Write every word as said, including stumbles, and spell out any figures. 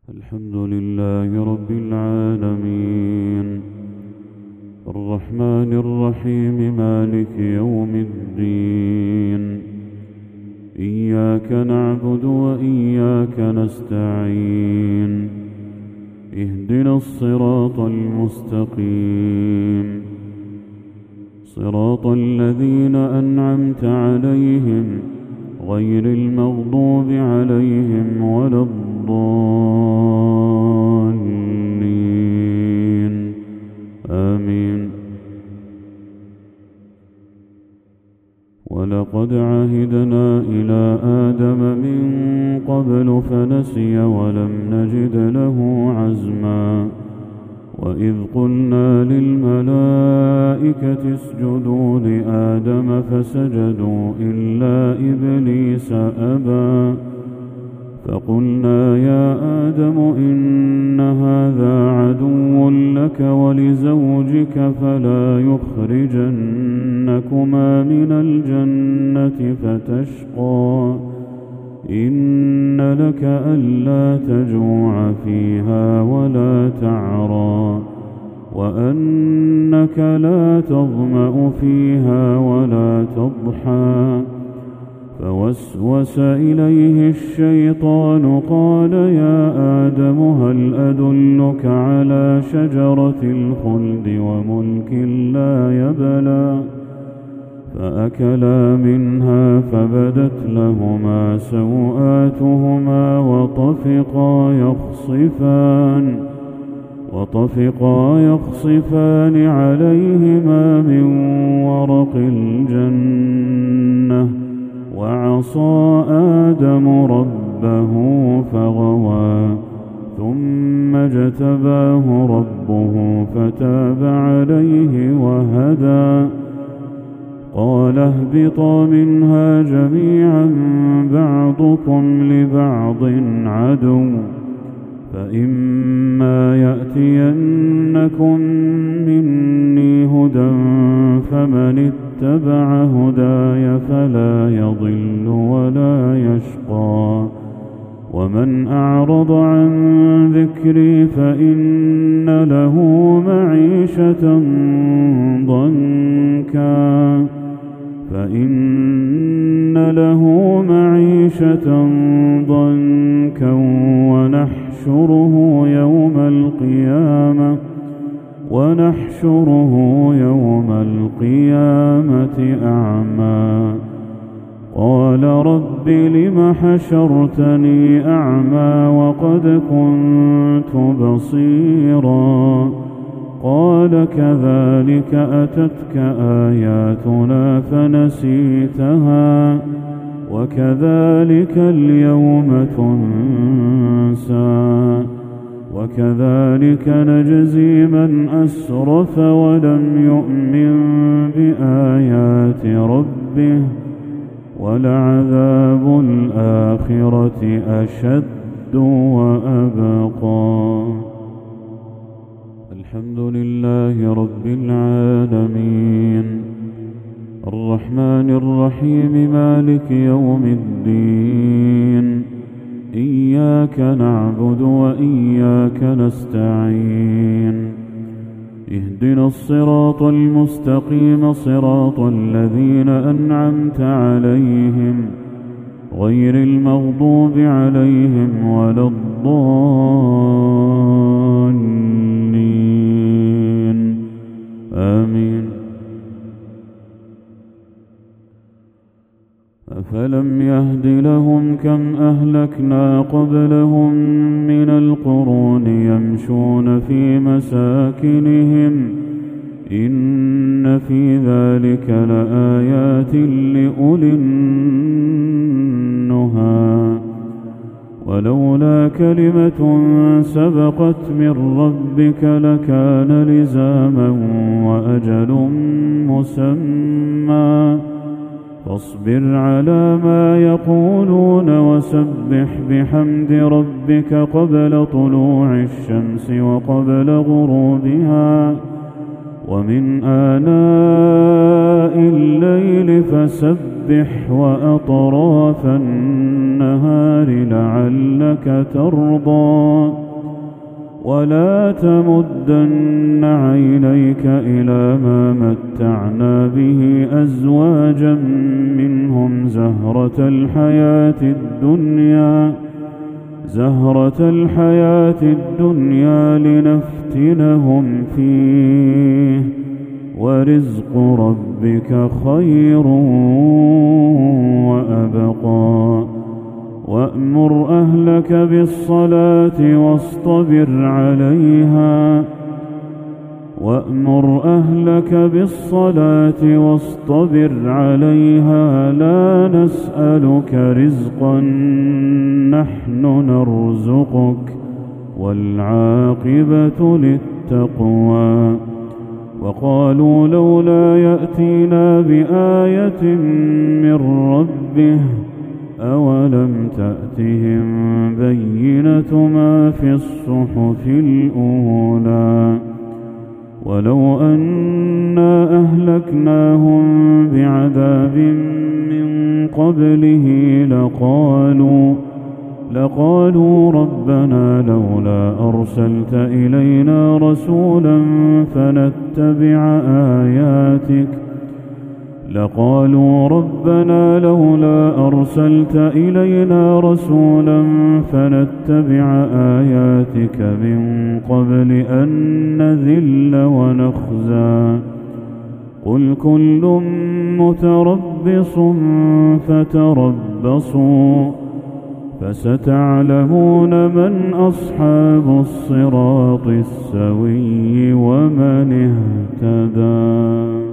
الحمد لله رب العالمين الرحمن الرحيم مالك يوم الدين. إياك نعبد وإياك نستعين. اهدنا الصراط المستقيم صراط الذين أنعمت عليهم غير المغضوب عليهم ولا الضالين آمين. ولقد عهدنا إلى آدم من قبل فنسي ولم نجد له عزما. وإذ قلنا للملائكة اسجدوا لآدم فسجدوا إلا إبليس أبى. فقلنا يا آدم إن هذا عدو لك ولزوجك فلا يخرجنكما من الجنة فتشقى. إن لك ألا تجوع فيها ولا تعرى وأنك لا تظمأ فيها ولا تضحى. فوسوس إليه الشيطان قال يا آدم هل أدلك على شجرة الخلد وملك لا يبلى. فأكلا منها فبدت لهما سوآتهما وطفقا يخصفان وطفقا يخصفان عليهما من ورق الجنة. وعصى آدم ربه فغوى ثم اجتباه ربه فتاب عليه وهدى. قال اهبطا منها جميعا بعضكم لبعض عدو. فإما يأتينكم مني هدى فمن اتبع هداي فلا يضل ولا يشقى. ومن أعرض عن ذكري فإن له معيشة ضنكا فإن له معيشة ضنكا ونحشره يوم القيامة ونحشره يوم القيامة أعمى. قال رب لم حشرتني أعمى وقد كنت بصيرا. قال كذلك أتتك آياتنا فنسيتها وكذلك اليوم تنسى. وكذلك نجزي من أسرف ولم يؤمن بآيات ربه ولعذاب الآخرة أشد وأبقى. الحمد لله رب العالمين الرحمن الرحيم مالك يوم الدين. إياك نعبد وإياك نستعين. اهدنا الصراط المستقيم صراط الذين أنعمت عليهم غير المغضوب عليهم ولا الضالين آمين. أفلم يهد لهم كم أهلكنا قبلهم من القرون يمشون في مساكنهم إن في ذلك لآيات لأولي النهى. ولولا كلمة سبقت من ربك لكان لزاما وأجل مسمى. فاصبر على ما يقولون وسبح بحمد ربك قبل طلوع الشمس وقبل غروبها ومن آناء الليل فسبح وأطراف النهار لعلك ترضى ولا تمدن عينيك إلى ما متعنا به أزواجا منهم زهرة الحياة الدنيا زهرة الحياة الدنيا لنفتنهم فيه ورزق ربك خير وأبقى وأمر أهلك بالصلاة واصطبر عليها وأمر أهلك بالصلاة واصطبر عليها لا نسألك رزقا نحن نرزقك والعاقبة للتقوى وقالوا لولا يأتينا بآية من ربه أولم تأتهم بينة ما في الصحف الأولى ولو أنا أهلكناهم بعذاب من قبله لقالوا لقالوا ربنا لولا أرسلت إلينا رسولا فنتبع آياتك لقالوا ربنا لولا أرسلت إلينا رسولا فنتبع آياتك من قبل أن نذل ونخزى قل كل متربص فتربصوا فستعلمون من أصحاب الصراط السوي ومن اهتدى.